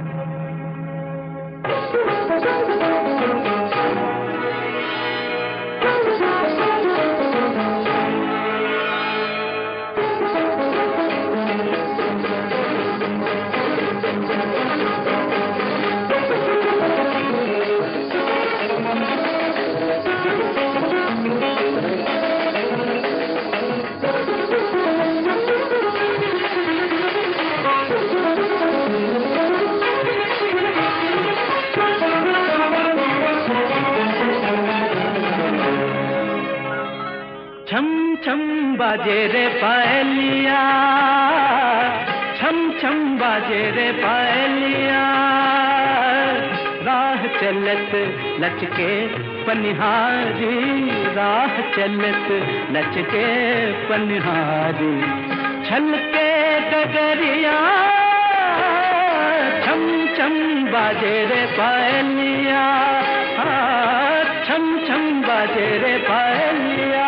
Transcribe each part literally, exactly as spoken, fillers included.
छम छम बाजे रे पायलिया, छम छम बाजे रे पायलिया, राह चलत लचके पनिहारी, राह चलत लचके पनिहारी, छलके डगरिया, छम छम बाजे रे पायलिया, छम छम बाजे रे पायलिया।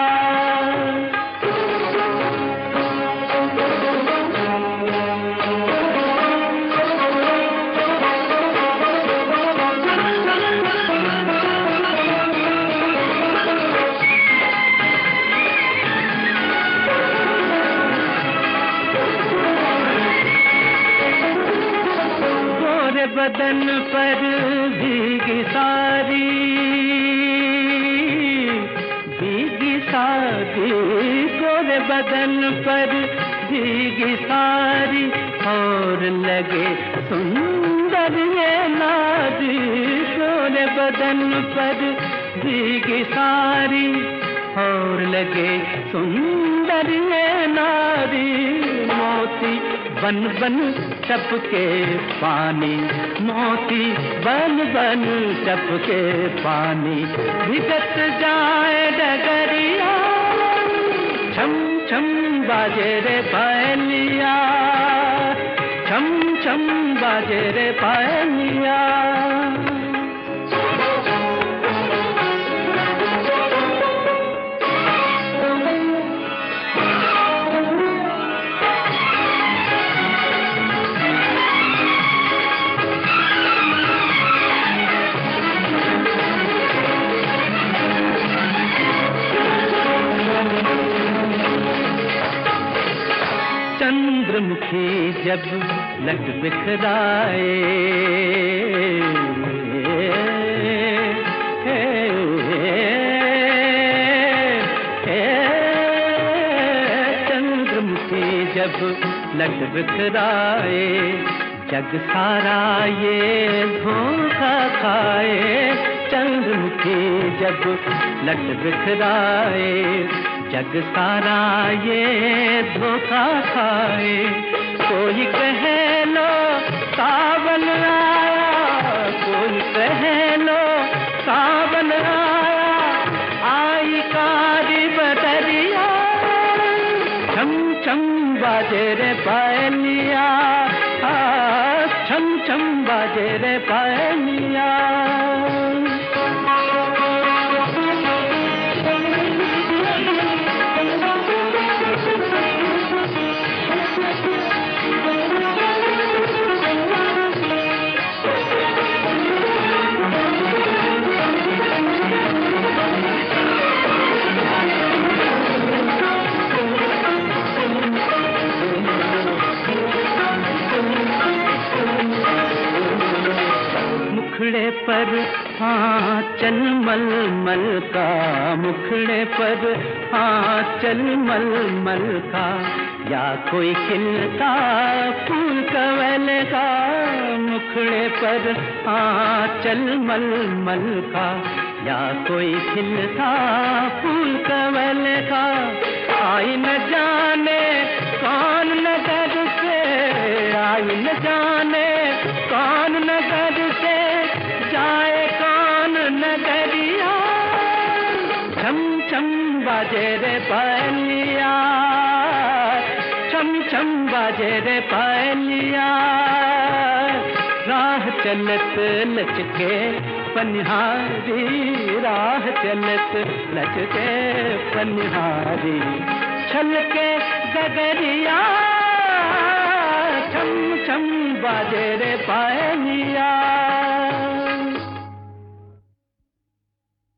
बदन पर भीगी सारी, भीगी सारी, गोरे बदन पर भीगी सारी, और लगे सुंदर ये नारी, गोरे बदन पर भीगी सारी, और लगे सुंदर ये नारी, मोती बन बन टपके पानी, मोती बन बन टपके पानी, भिगत जाए डगरिया, छम छम बाजे रे पायलिया, छम छम बाजे रे पायलिया। चंद्रमुखी जब लट बिखराए, चंद्रमुखी जब लट बिखराए, जग सारा ये धोखा खाए, चंद्रमुखी जब लट बिखराए, जग सारा ये धोखा खाए, कोई कहे लो सावन आया, कोई कहे लो सावन आया, आई कारी बदरिया, छम छम बाजे रे पायलिया, छम छम बाजे रे पायलिया। मुखड़े पर हाँ चल मल मल का, मुखड़े पर हाँ चल मल मल का, या कोई खिलता फूल कवल का, मुखड़े पर हाँ चल मल मल का, या कोई खिलता फूल कवल का, आई न जाने कौन नगर से, आई न जाने कौन नगर से, जाए कौन नगरिया, छम छम बाजे रे पायलिया, छम छम बाजे रे पायलिया, राह चलत लचके पनिहारी, राह चलत लचके पनिहारी, छलके गगरिया, छम छम छम बाजे रे पायलिया।